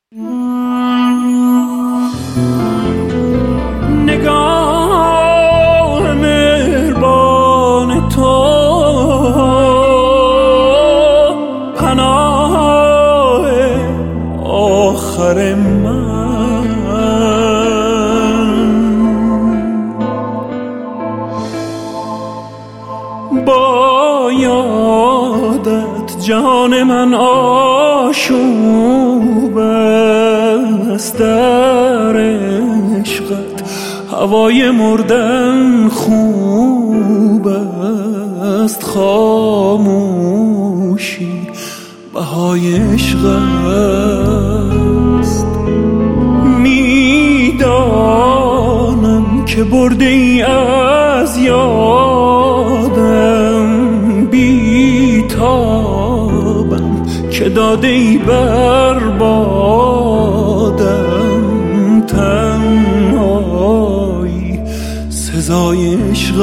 نگاه مهربان تو پناه آخر من، با یادت جان من آشوب است، در عشقت هوای مردن خوب است، خاموشی بهای عشق است. میدانم که برده ای از یادم، بیتابم که داده ای بر بادم، تنهایی سزای عشق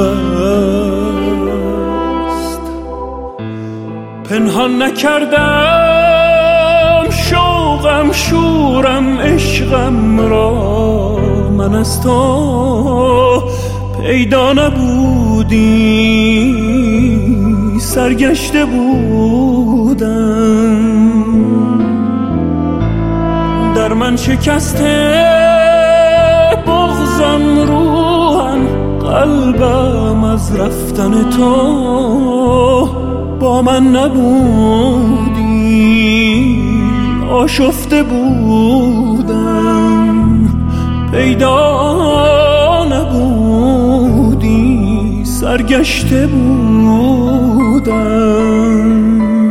است. پنهان نکردم شوقم شورم عشقم را، من از تو پیدا نبودی سرگشته بودم، در من شکسته بغضم روحم قلبم از رفتن تو، با من نبودی آشفته بودم، پیدا نبودی سرگشته بودم.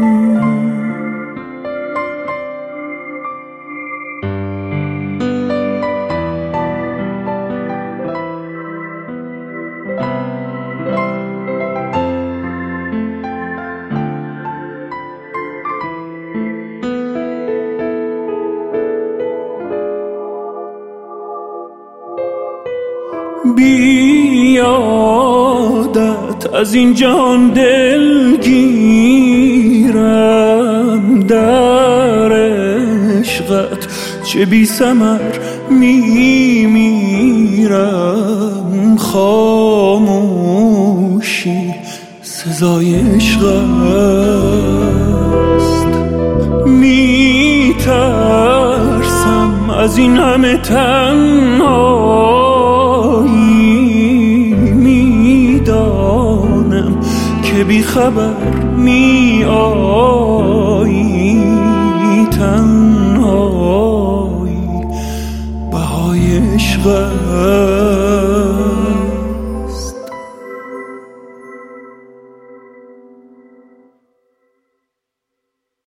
بیادت از این جهان دلگیرم، در عشقت چه بی ثمر میمیرم، خاموشی سزای عشق است. میترسم از این همه تنهایی، میدانم که بی خبر می آیی، تنهایی بهای عشق است.